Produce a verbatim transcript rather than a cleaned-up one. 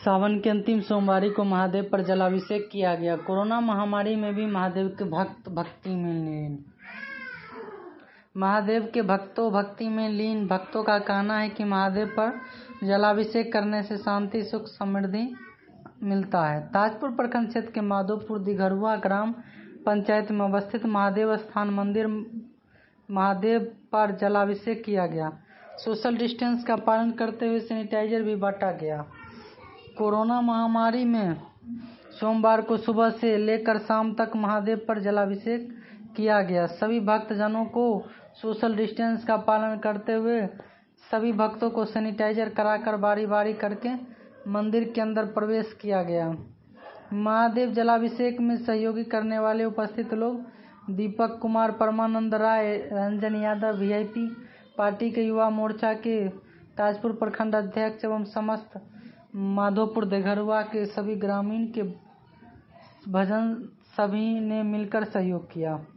सावन के अंतिम सोमवारी को महादेव पर जलाभिषेक किया गया। कोरोना महामारी में भी महादेव के भक्त भक्ति में लीन महादेव के भक्तों भक्ति में लीन भक्तों का कहना है कि महादेव पर जलाभिषेक करने से शांति, सुख, समृद्धि मिलता है। ताजपुर प्रखंड क्षेत्र के माधोपुर दिघरुआ ग्राम पंचायत में अवस्थित महादेव स्थान मंदिर महादेव पर जलाभिषेक किया गया। सोशल डिस्टेंस का पालन करते हुए सैनिटाइजर भी बांटा गया। कोरोना महामारी में सोमवार को सुबह से लेकर शाम तक महादेव पर जलाभिषेक किया गया। सभी भक्तजनों को सोशल डिस्टेंस का पालन करते हुए सभी भक्तों को सैनिटाइजर कराकर बारी बारी करके मंदिर के अंदर प्रवेश किया गया। महादेव जलाभिषेक में सहयोगी करने वाले उपस्थित लोग दीपक कुमार, परमानंद राय, रंजन यादव, वीआईपी पार्टी के युवा मोर्चा के ताजपुर प्रखंड अध्यक्ष एवं समस्त माधोपुर दिघरुआ के सभी ग्रामीण के भजन सभी ने मिलकर सहयोग किया।